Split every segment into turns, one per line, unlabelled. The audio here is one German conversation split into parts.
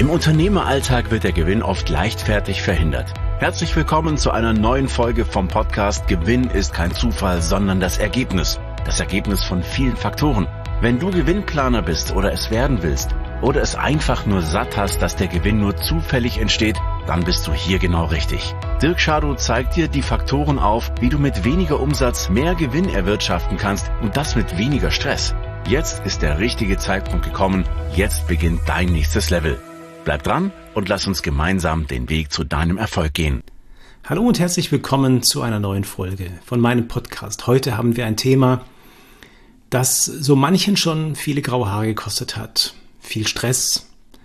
Im Unternehmeralltag wird der Gewinn oft leichtfertig verhindert. Herzlich willkommen zu einer neuen Folge vom Podcast Gewinn ist kein Zufall, sondern das Ergebnis. Das Ergebnis von vielen Faktoren. Wenn du Gewinnplaner bist oder es werden willst oder es einfach nur satt hast, dass der Gewinn nur zufällig entsteht, dann bist du hier genau richtig. Dirk Schadow zeigt dir die Faktoren auf, wie du mit weniger Umsatz mehr Gewinn erwirtschaften kannst und das mit weniger Stress. Jetzt ist der richtige Zeitpunkt gekommen. Jetzt beginnt dein nächstes Level. Bleib dran und lass uns gemeinsam den Weg zu deinem Erfolg gehen.
Hallo und herzlich willkommen zu einer neuen Folge von meinem Podcast. Heute haben wir ein Thema, das so manchen schon viele graue Haare gekostet hat. Viel Stress,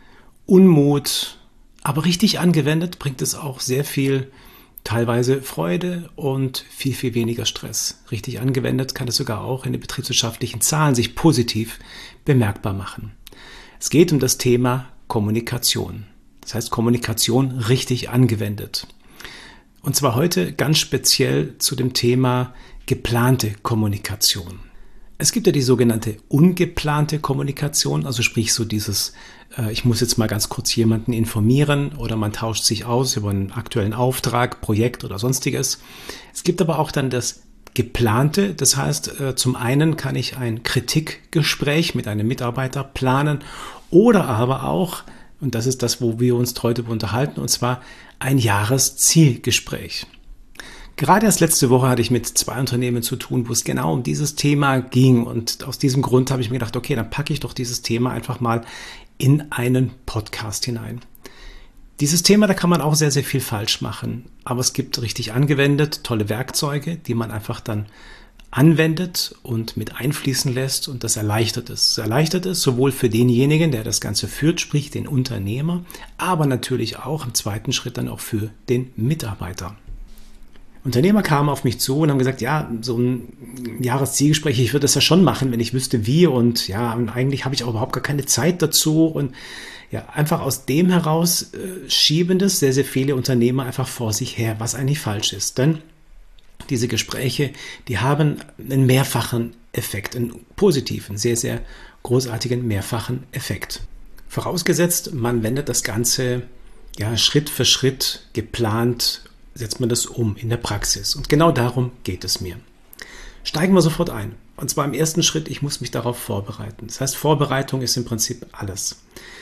Unmut, aber richtig angewendet bringt es auch sehr viel, teilweise Freude und viel, viel weniger Stress. Richtig angewendet kann es sogar auch in den betriebswirtschaftlichen Zahlen sich positiv bemerkbar machen. Es geht um das Thema Kommunikation. Das heißt Kommunikation richtig angewendet. Und zwar heute ganz speziell zu dem Thema geplante Kommunikation. Es gibt ja die sogenannte ungeplante Kommunikation, also sprich so dieses, ich muss jetzt mal ganz kurz jemanden informieren oder man tauscht sich aus über einen aktuellen Auftrag, Projekt oder sonstiges. Es gibt aber auch dann das geplante, das heißt zum einen kann ich ein Kritikgespräch mit einem Mitarbeiter planen oder aber auch, und das ist das, wo wir uns heute unterhalten, und zwar ein Jahreszielgespräch. Gerade erst letzte Woche hatte ich mit 2 Unternehmen zu tun, wo es genau um dieses Thema ging. Und aus diesem Grund habe ich mir gedacht, okay, dann packe ich doch dieses Thema einfach mal in einen Podcast hinein. Dieses Thema, da kann man auch sehr, sehr viel falsch machen. Aber es gibt richtig angewendet tolle Werkzeuge, die man einfach dann anwendet und mit einfließen lässt. Und das erleichtert es. Es erleichtert es sowohl für denjenigen, der das Ganze führt, sprich den Unternehmer, aber natürlich auch im zweiten Schritt dann auch für den Mitarbeiter. Unternehmer kamen auf mich zu und haben gesagt, ja, so ein Jahreszielgespräch, ich würde das ja schon machen, wenn ich wüsste wie und ja, und eigentlich habe ich auch überhaupt gar keine Zeit dazu und ja, einfach aus dem heraus schieben das sehr, sehr viele Unternehmer einfach vor sich her, was eigentlich falsch ist, denn diese Gespräche, die haben einen mehrfachen Effekt, einen positiven, sehr, sehr großartigen mehrfachen Effekt. Vorausgesetzt, man wendet das Ganze ja Schritt für Schritt geplant, setzt man das um in der Praxis. Und genau darum geht es mir. Steigen wir sofort ein. Und zwar im ersten Schritt, ich muss mich darauf vorbereiten. Das heißt, Vorbereitung ist im Prinzip alles.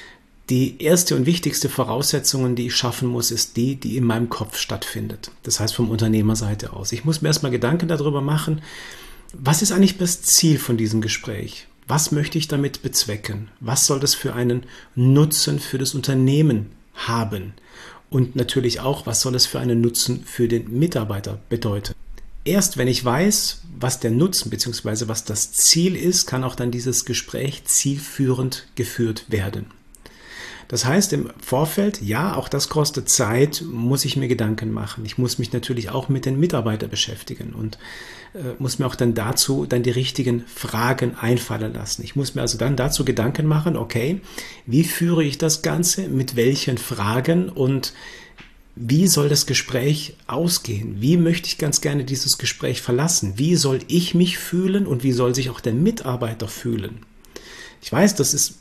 Die erste und wichtigste Voraussetzung, die ich schaffen muss, ist die in meinem Kopf stattfindet. Das heißt, vom Unternehmerseite aus. Ich muss mir erstmal Gedanken darüber machen, was ist eigentlich das Ziel von diesem Gespräch? Was möchte ich damit bezwecken? Was soll das für einen Nutzen für das Unternehmen haben? Und natürlich auch, was soll es für einen Nutzen für den Mitarbeiter bedeuten. Erst wenn ich weiß, was der Nutzen bzw. was das Ziel ist, kann auch dann dieses Gespräch zielführend geführt werden. Das heißt, im Vorfeld, ja, auch das kostet Zeit, muss ich mir Gedanken machen. Ich muss mich natürlich auch mit den Mitarbeitern beschäftigen und muss mir auch dann dazu die richtigen Fragen einfallen lassen. Ich muss mir also dann dazu Gedanken machen, okay, wie führe ich das Ganze, mit welchen Fragen und wie soll das Gespräch ausgehen? Wie möchte ich ganz gerne dieses Gespräch verlassen? Wie soll ich mich fühlen und wie soll sich auch der Mitarbeiter fühlen? Ich weiß, das ist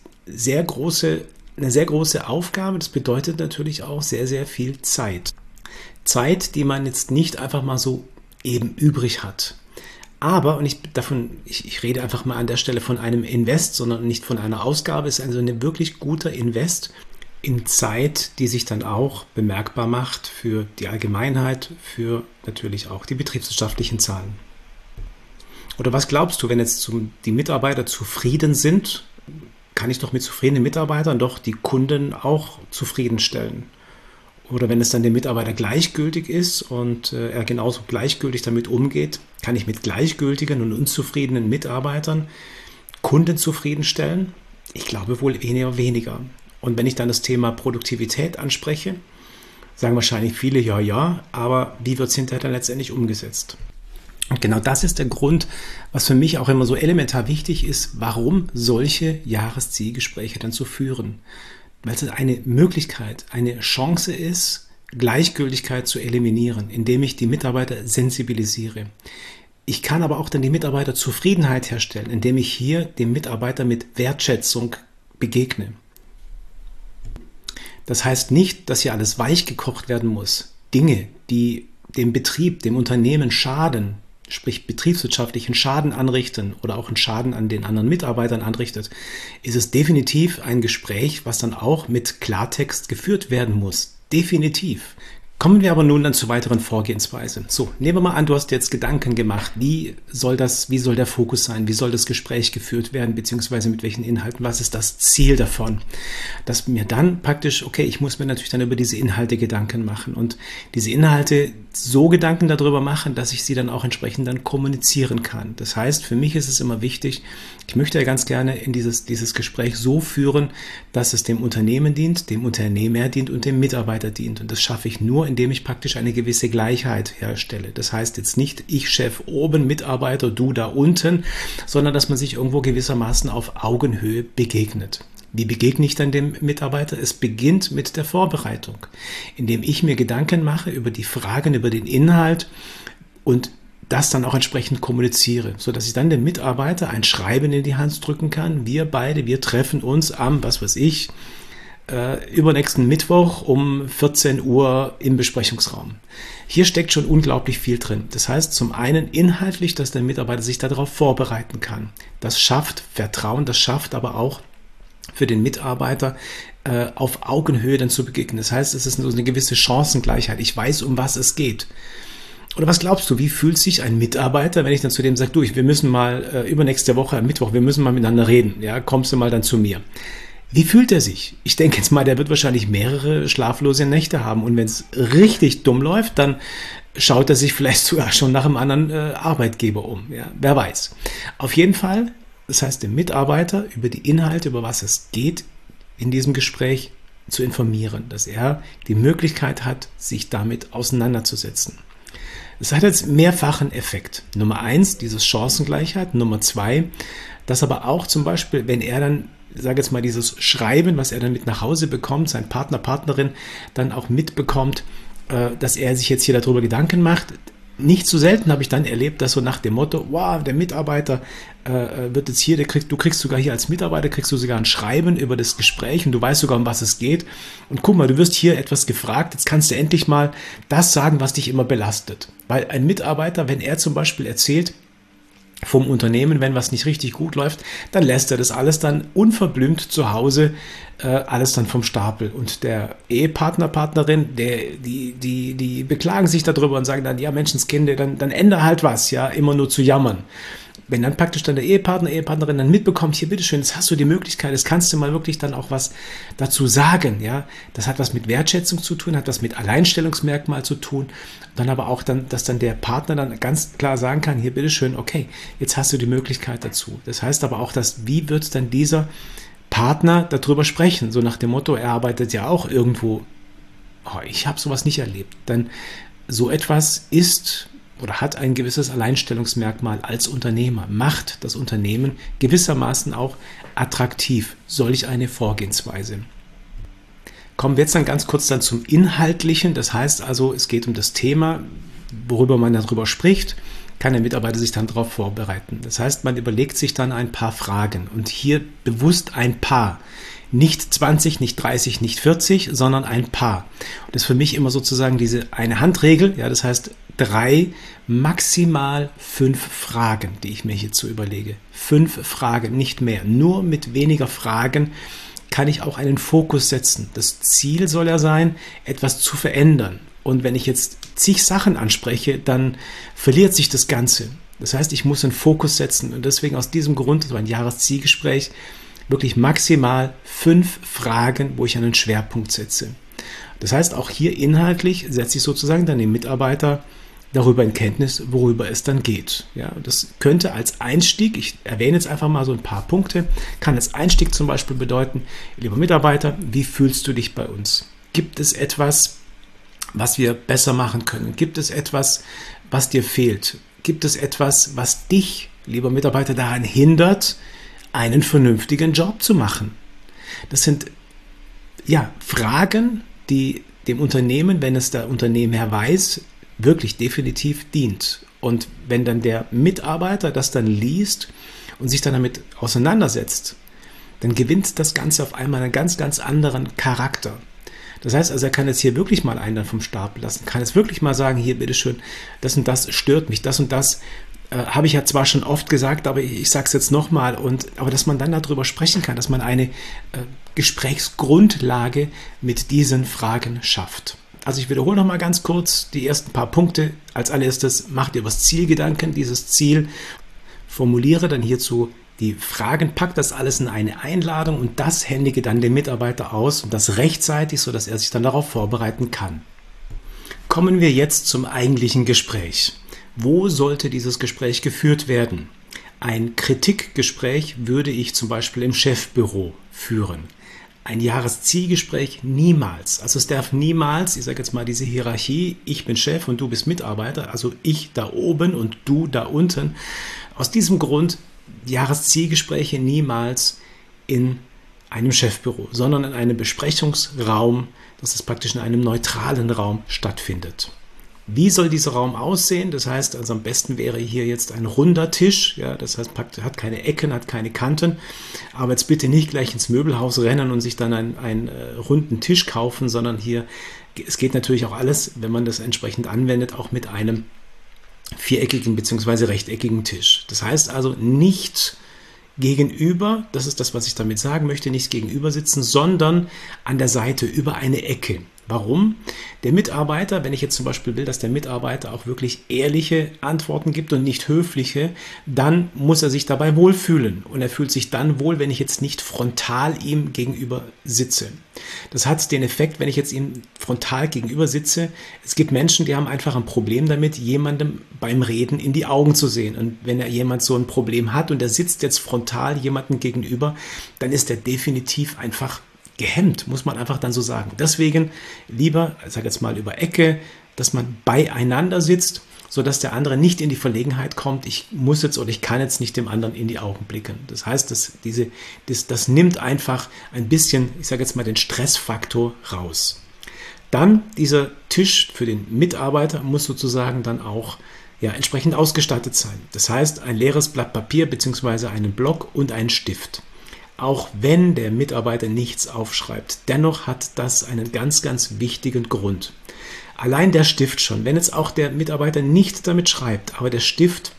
eine sehr große Aufgabe. Das bedeutet natürlich auch sehr, sehr viel Zeit. Zeit, die man jetzt nicht einfach mal so eben übrig hat. Aber, und ich rede einfach mal an der Stelle von einem Invest, sondern nicht von einer Ausgabe, ist also ein wirklich guter Invest in Zeit, die sich dann auch bemerkbar macht für die Allgemeinheit, für natürlich auch die betriebswirtschaftlichen Zahlen. Oder was glaubst du, wenn jetzt die Mitarbeiter zufrieden sind, kann ich doch mit zufriedenen Mitarbeitern doch die Kunden auch zufriedenstellen? Oder wenn es dann dem Mitarbeiter gleichgültig ist und er genauso gleichgültig damit umgeht, kann ich mit gleichgültigen und unzufriedenen Mitarbeitern Kunden zufriedenstellen? Ich glaube wohl eher weniger. Und wenn ich dann das Thema Produktivität anspreche, sagen wahrscheinlich viele, ja, aber wie wird es hinterher dann letztendlich umgesetzt? Und genau das ist der Grund, was für mich auch immer so elementar wichtig ist, warum solche Jahreszielgespräche dann zu führen. Weil es eine Möglichkeit, eine Chance ist, Gleichgültigkeit zu eliminieren, indem ich die Mitarbeiter sensibilisiere. Ich kann aber auch dann die Mitarbeiterzufriedenheit herstellen, indem ich hier dem Mitarbeiter mit Wertschätzung begegne. Das heißt nicht, dass hier alles weich gekocht werden muss. Dinge, die dem Betrieb, dem Unternehmen schaden, sprich betriebswirtschaftlichen Schaden anrichten oder auch einen Schaden an den anderen Mitarbeitern anrichtet, ist es definitiv ein Gespräch, was dann auch mit Klartext geführt werden muss. Definitiv. Kommen wir aber nun dann zur weiteren Vorgehensweise. So, nehmen wir mal an, du hast jetzt Gedanken gemacht. Wie soll der Fokus sein? Wie soll das Gespräch geführt werden? Beziehungsweise mit welchen Inhalten? Was ist das Ziel davon? Dass mir dann praktisch, okay, ich muss mir natürlich dann über diese Inhalte Gedanken machen und diese Inhalte so Gedanken darüber machen, dass ich sie dann auch entsprechend dann kommunizieren kann. Das heißt, für mich ist es immer wichtig, ich möchte ja ganz gerne in dieses Gespräch so führen, dass es dem Unternehmen dient, dem Unternehmer dient und dem Mitarbeiter dient. Und das schaffe ich nur, indem ich praktisch eine gewisse Gleichheit herstelle. Das heißt jetzt nicht ich Chef oben, Mitarbeiter, du da unten, sondern dass man sich irgendwo gewissermaßen auf Augenhöhe begegnet. Wie begegne ich dann dem Mitarbeiter? Es beginnt mit der Vorbereitung, indem ich mir Gedanken mache über die Fragen, über den Inhalt und das dann auch entsprechend kommuniziere, sodass ich dann dem Mitarbeiter ein Schreiben in die Hand drücken kann. Wir treffen uns am, übernächsten Mittwoch um 14 Uhr im Besprechungsraum. Hier steckt schon unglaublich viel drin. Das heißt zum einen inhaltlich, dass der Mitarbeiter sich darauf vorbereiten kann. Das schafft Vertrauen, das schafft aber auch für den Mitarbeiter auf Augenhöhe dann zu begegnen. Das heißt, es ist eine gewisse Chancengleichheit. Ich weiß, um was es geht. Oder was glaubst du, wie fühlt sich ein Mitarbeiter, wenn ich dann zu dem sage, wir müssen mal übernächste Woche am Mittwoch, wir müssen mal miteinander reden, ja, kommst du mal dann zu mir. Wie fühlt er sich? Ich denke jetzt mal, der wird wahrscheinlich mehrere schlaflose Nächte haben und wenn es richtig dumm läuft, dann schaut er sich vielleicht sogar schon nach einem anderen Arbeitgeber um, ja, wer weiß. Auf jeden Fall, das heißt, den Mitarbeiter über die Inhalte, über was es geht, in diesem Gespräch zu informieren, dass er die Möglichkeit hat, sich damit auseinanderzusetzen. Es hat jetzt mehrfachen Effekt. Nummer 1, dieses Chancengleichheit. Nummer 2, dass aber auch zum Beispiel, wenn er dann, sage jetzt mal, dieses Schreiben, was er dann mit nach Hause bekommt, sein Partner, Partnerin dann auch mitbekommt, dass er sich jetzt hier darüber Gedanken macht. Nicht so selten habe ich dann erlebt, dass so nach dem Motto, wow, der Mitarbeiter wird jetzt hier, du kriegst sogar hier als Mitarbeiter, kriegst du sogar ein Schreiben über das Gespräch und du weißt sogar, um was es geht. Und guck mal, du wirst hier etwas gefragt, jetzt kannst du endlich mal das sagen, was dich immer belastet. Weil ein Mitarbeiter, wenn er zum Beispiel erzählt vom Unternehmen, wenn was nicht richtig gut läuft, dann lässt er das alles dann unverblümt zu Hause, alles dann vom Stapel. Und der Ehepartner, Partnerin, die beklagen sich darüber und sagen dann, ja Menschenskinder, dann ändere halt was, ja, immer nur zu jammern. Wenn dann praktisch dann der Ehepartner, Ehepartnerin dann mitbekommt, hier bitteschön, jetzt hast du die Möglichkeit, jetzt kannst du mal wirklich dann auch was dazu sagen, ja. Das hat was mit Wertschätzung zu tun, hat was mit Alleinstellungsmerkmal zu tun. Dann aber auch dann, dass dann der Partner dann ganz klar sagen kann, hier bitteschön, okay, jetzt hast du die Möglichkeit dazu. Das heißt aber auch, dass wie wird dann dieser Partner darüber sprechen, so nach dem Motto, er arbeitet ja auch irgendwo, ich habe sowas nicht erlebt. Dann so etwas ist oder hat ein gewisses Alleinstellungsmerkmal als Unternehmer, macht das Unternehmen gewissermaßen auch attraktiv, solch eine Vorgehensweise. Kommen wir jetzt dann ganz kurz dann zum Inhaltlichen, das heißt also, es geht um das Thema, worüber man darüber spricht, kann der Mitarbeiter sich dann darauf vorbereiten. Das heißt, man überlegt sich dann ein paar Fragen und hier bewusst ein paar. Nicht 20, nicht 30, nicht 40, sondern ein paar. Und das ist für mich immer sozusagen diese eine Handregel, ja, das heißt 3, maximal 5 Fragen, die ich mir hierzu überlege. 5 Fragen, nicht mehr. Nur mit weniger Fragen kann ich auch einen Fokus setzen. Das Ziel soll ja sein, etwas zu verändern. Und wenn ich jetzt zig Sachen anspreche, dann verliert sich das Ganze. Das heißt, ich muss einen Fokus setzen. Und deswegen aus diesem Grund, so ein Jahreszielgespräch, wirklich maximal 5 Fragen, wo ich einen Schwerpunkt setze. Das heißt, auch hier inhaltlich setze ich sozusagen dann den Mitarbeiter darüber in Kenntnis, worüber es dann geht. Ja, das könnte als Einstieg, ich erwähne jetzt einfach mal so ein paar Punkte, kann als Einstieg zum Beispiel bedeuten, lieber Mitarbeiter, wie fühlst du dich bei uns? Gibt es etwas, was wir besser machen können? Gibt es etwas, was dir fehlt? Gibt es etwas, was dich, lieber Mitarbeiter, daran hindert, einen vernünftigen Job zu machen? Das sind ja Fragen, die dem Unternehmen, wenn es der Unternehmer weiß, wirklich definitiv dient. Und wenn dann der Mitarbeiter das dann liest und sich dann damit auseinandersetzt, dann gewinnt das Ganze auf einmal einen ganz, ganz anderen Charakter. Das heißt also, er kann jetzt hier wirklich mal einen dann vom Stapel lassen, kann jetzt wirklich mal sagen, hier, bitteschön, das und das stört mich, das und das habe ich ja zwar schon oft gesagt, aber ich sage es jetzt nochmal, aber dass man dann darüber sprechen kann, dass man eine Gesprächsgrundlage mit diesen Fragen schafft. Also ich wiederhole nochmal ganz kurz die ersten paar Punkte. Als allererstes, mach dir was Zielgedanken, dieses Ziel, formuliere dann hierzu die Fragen, pack das alles in eine Einladung und das händige dann dem Mitarbeiter aus und das rechtzeitig, sodass er sich dann darauf vorbereiten kann. Kommen wir jetzt zum eigentlichen Gespräch. Wo sollte dieses Gespräch geführt werden? Ein Kritikgespräch würde ich zum Beispiel im Chefbüro führen. Ein Jahreszielgespräch niemals. Also es darf niemals, ich sage jetzt mal diese Hierarchie, ich bin Chef und du bist Mitarbeiter, also ich da oben und du da unten. Aus diesem Grund Jahreszielgespräche niemals in einem Chefbüro, sondern in einem Besprechungsraum, dass es praktisch in einem neutralen Raum stattfindet. Wie soll dieser Raum aussehen? Das heißt, also am besten wäre hier jetzt ein runder Tisch, ja, das heißt, hat keine Ecken, hat keine Kanten, aber jetzt bitte nicht gleich ins Möbelhaus rennen und sich dann einen runden Tisch kaufen, sondern hier, es geht natürlich auch alles, wenn man das entsprechend anwendet, auch mit einem viereckigen bzw. rechteckigen Tisch. Das heißt also nicht gegenüber, das ist das, was ich damit sagen möchte, nicht gegenüber sitzen, sondern an der Seite über eine Ecke. Warum? Der Mitarbeiter, wenn ich jetzt zum Beispiel will, dass der Mitarbeiter auch wirklich ehrliche Antworten gibt und nicht höfliche, dann muss er sich dabei wohlfühlen. Und er fühlt sich dann wohl, wenn ich jetzt nicht frontal ihm gegenüber sitze. Das hat den Effekt, wenn ich jetzt ihm frontal gegenüber sitze, es gibt Menschen, die haben einfach ein Problem damit, jemandem beim Reden in die Augen zu sehen. Und wenn jemand so ein Problem hat und er sitzt jetzt frontal jemandem gegenüber, dann ist er definitiv einfach gehemmt, muss man einfach dann so sagen. Deswegen lieber, ich sage jetzt mal über Ecke, dass man beieinander sitzt, sodass der andere nicht in die Verlegenheit kommt, ich muss jetzt oder ich kann jetzt nicht dem anderen in die Augen blicken. Das heißt, das nimmt einfach ein bisschen, ich sage jetzt mal, den Stressfaktor raus. Dann dieser Tisch für den Mitarbeiter muss sozusagen dann auch entsprechend ausgestattet sein. Das heißt, ein leeres Blatt Papier bzw. einen Block und einen Stift. Auch wenn der Mitarbeiter nichts aufschreibt, dennoch hat das einen ganz, ganz wichtigen Grund. Allein der Stift schon, wenn jetzt auch der Mitarbeiter nicht damit schreibt, aber der Stift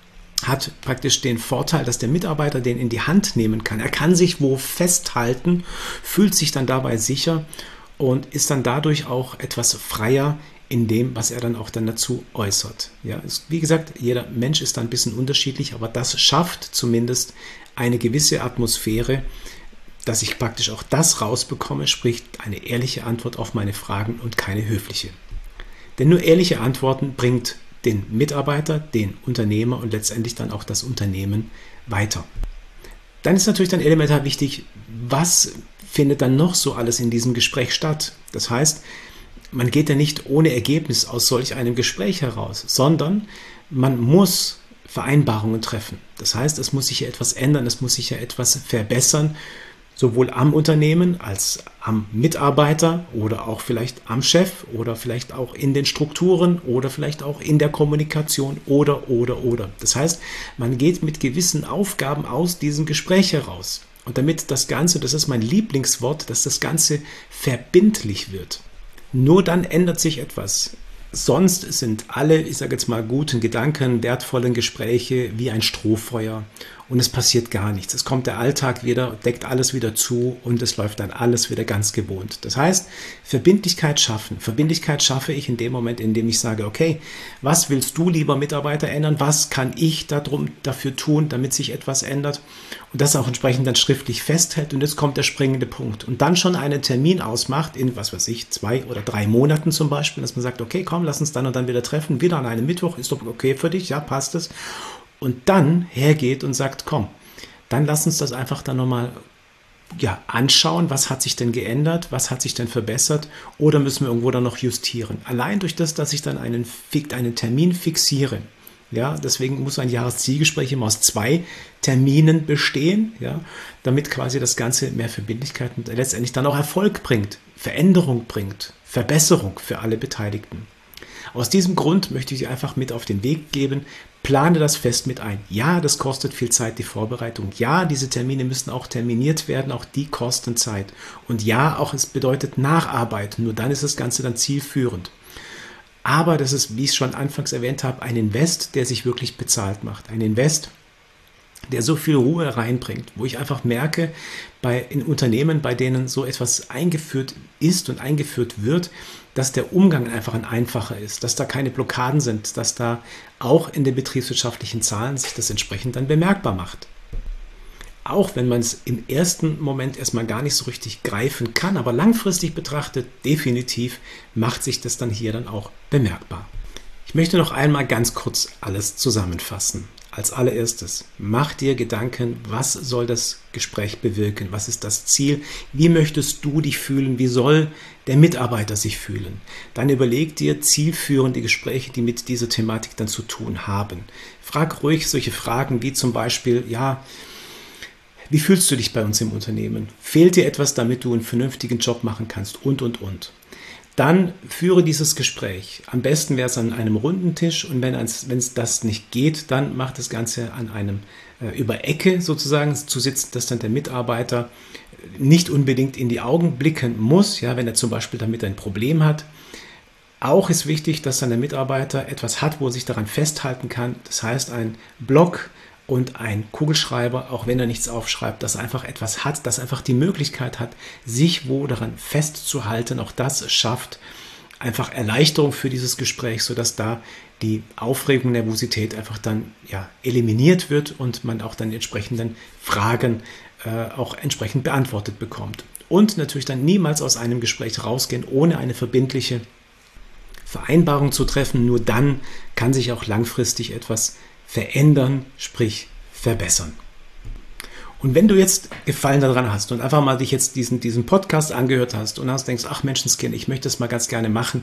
hat praktisch den Vorteil, dass der Mitarbeiter den in die Hand nehmen kann. Er kann sich wo festhalten, fühlt sich dann dabei sicher und ist dann dadurch auch etwas freier in dem, was er dann auch dann dazu äußert. Ja, wie gesagt, jeder Mensch ist da ein bisschen unterschiedlich, aber das schafft zumindest eine gewisse Atmosphäre, dass ich praktisch auch das rausbekomme, sprich eine ehrliche Antwort auf meine Fragen und keine höfliche. Denn nur ehrliche Antworten bringt den Mitarbeiter, den Unternehmer und letztendlich dann auch das Unternehmen weiter. Dann ist natürlich dann elementar wichtig, was findet dann noch so alles in diesem Gespräch statt. Das heißt, man geht ja nicht ohne Ergebnis aus solch einem Gespräch heraus, sondern man muss Vereinbarungen treffen. Das heißt, es muss sich ja etwas ändern, es muss sich ja etwas verbessern, sowohl am Unternehmen als am Mitarbeiter oder auch vielleicht am Chef oder vielleicht auch in den Strukturen oder vielleicht auch in der Kommunikation oder. Das heißt, man geht mit gewissen Aufgaben aus diesem Gespräch heraus. Und damit das Ganze, das ist mein Lieblingswort, dass das Ganze verbindlich wird. Nur dann ändert sich etwas. Sonst sind alle, ich sage jetzt mal, guten Gedanken, wertvollen Gespräche wie ein Strohfeuer und es passiert gar nichts. Es kommt der Alltag wieder, deckt alles wieder zu und es läuft dann alles wieder ganz gewohnt. Das heißt, Verbindlichkeit schaffen. Verbindlichkeit schaffe ich in dem Moment, in dem ich sage, okay, was willst du, lieber Mitarbeiter, ändern? Was kann ich dafür tun, damit sich etwas ändert? Und das auch entsprechend dann schriftlich festhält. Und jetzt kommt der springende Punkt. Und dann schon einen Termin ausmacht in, 2 oder 3 Monaten zum Beispiel, dass man sagt, okay, komm, lass uns dann und dann wieder treffen. Wieder an einem Mittwoch, ist doch okay für dich? Ja, passt es? Und dann hergeht und sagt, komm, dann lass uns das einfach dann nochmal anschauen, was hat sich denn geändert, was hat sich denn verbessert oder müssen wir irgendwo dann noch justieren. Allein durch das, dass ich dann einen Termin fixiere. Ja, deswegen muss ein Jahreszielgespräch immer aus 2 Terminen bestehen, ja, damit quasi das Ganze mehr Verbindlichkeit und letztendlich dann auch Erfolg bringt, Veränderung bringt, Verbesserung für alle Beteiligten. Aus diesem Grund möchte ich dir einfach mit auf den Weg geben, plane das fest mit ein. Ja, das kostet viel Zeit, die Vorbereitung. Ja, diese Termine müssen auch terminiert werden, auch die kosten Zeit. Und ja, auch es bedeutet Nacharbeit, nur dann ist das Ganze dann zielführend. Aber das ist, wie ich es schon anfangs erwähnt habe, ein Invest, der sich wirklich bezahlt macht. Ein Invest, der so viel Ruhe reinbringt, wo ich einfach merke, in Unternehmen, bei denen so etwas eingeführt ist und eingeführt wird, dass der Umgang einfach ein einfacher ist, dass da keine Blockaden sind, dass da auch in den betriebswirtschaftlichen Zahlen sich das entsprechend dann bemerkbar macht. Auch wenn man es im ersten Moment erstmal gar nicht so richtig greifen kann, aber langfristig betrachtet definitiv macht sich das dann hier dann auch bemerkbar. Ich möchte noch einmal ganz kurz alles zusammenfassen. Als allererstes, mach dir Gedanken, was soll das Gespräch bewirken? Was ist das Ziel? Wie möchtest du dich fühlen? Wie soll der Mitarbeiter sich fühlen? Dann überleg dir zielführende Gespräche, die mit dieser Thematik dann zu tun haben. Frag ruhig solche Fragen wie zum Beispiel, wie fühlst du dich bei uns im Unternehmen? Fehlt dir etwas, damit du einen vernünftigen Job machen kannst? Und. Dann führe dieses Gespräch. Am besten wäre es an einem runden Tisch und wenn es das nicht geht, dann mach das Ganze an einem über Ecke sozusagen zu sitzen, dass dann der Mitarbeiter nicht unbedingt in die Augen blicken muss, wenn er zum Beispiel damit ein Problem hat. Auch ist wichtig, dass dann der Mitarbeiter etwas hat, wo er sich daran festhalten kann. Das heißt, ein Block und ein Kugelschreiber, auch wenn er nichts aufschreibt, dass er einfach etwas hat, dass er einfach die Möglichkeit hat, sich wo daran festzuhalten. Auch das schafft einfach Erleichterung für dieses Gespräch, sodass da die Aufregung, Nervosität einfach dann eliminiert wird und man auch dann die entsprechenden Fragen auch entsprechend beantwortet bekommt. Und natürlich dann niemals aus einem Gespräch rausgehen, ohne eine verbindliche Vereinbarung zu treffen. Nur dann kann sich auch langfristig etwas verändern, sprich verbessern. Und wenn du jetzt Gefallen daran hast und einfach mal dich jetzt diesen Podcast angehört hast und denkst, ach Menschenskind, ich möchte das mal ganz gerne machen,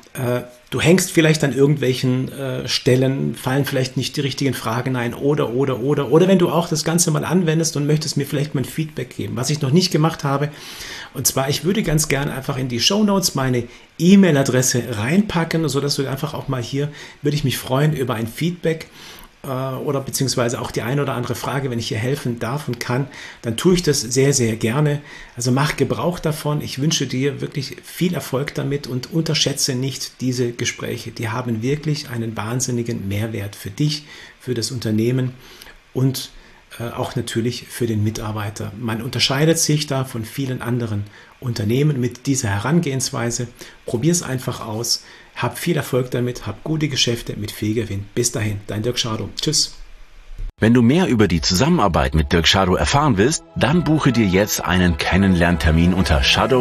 du hängst vielleicht an irgendwelchen Stellen, fallen vielleicht nicht die richtigen Fragen ein oder wenn du auch das Ganze mal anwendest und möchtest mir vielleicht mal ein Feedback geben, was ich noch nicht gemacht habe. Und zwar, ich würde ganz gerne einfach in die Shownotes meine E-Mail-Adresse reinpacken, sodass du einfach auch mal hier, würde ich mich freuen über ein Feedback oder beziehungsweise auch die eine oder andere Frage, wenn ich hier helfen darf und kann, dann tue ich das sehr, sehr gerne. Also mach Gebrauch davon. Ich wünsche dir wirklich viel Erfolg damit und unterschätze nicht diese Gespräche. Die haben wirklich einen wahnsinnigen Mehrwert für dich, für das Unternehmen und auch natürlich für den Mitarbeiter. Man unterscheidet sich da von vielen anderen Unternehmen mit dieser Herangehensweise. Probier es einfach aus. Hab viel Erfolg damit, hab gute Geschäfte mit viel Gewinn. Bis dahin, dein Dirk Schadow. Tschüss.
Wenn du mehr über die Zusammenarbeit mit Dirk Schadow erfahren willst, dann buche dir jetzt einen Kennenlerntermin unter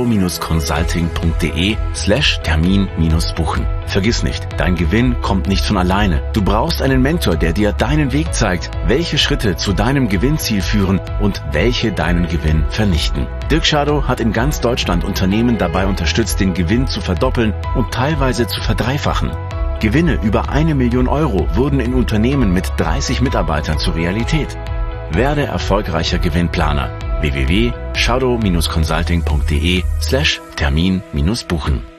shadow-consulting.de/termin-buchen. Vergiss nicht, dein Gewinn kommt nicht von alleine. Du brauchst einen Mentor, der dir deinen Weg zeigt, welche Schritte zu deinem Gewinnziel führen und welche deinen Gewinn vernichten. Dirk Schadow hat in ganz Deutschland Unternehmen dabei unterstützt, den Gewinn zu verdoppeln und teilweise zu verdreifachen. Gewinne über 1 Million Euro wurden in Unternehmen mit 30 Mitarbeitern zur Realität. Werde erfolgreicher Gewinnplaner. www.shadow-consulting.de/termin-buchen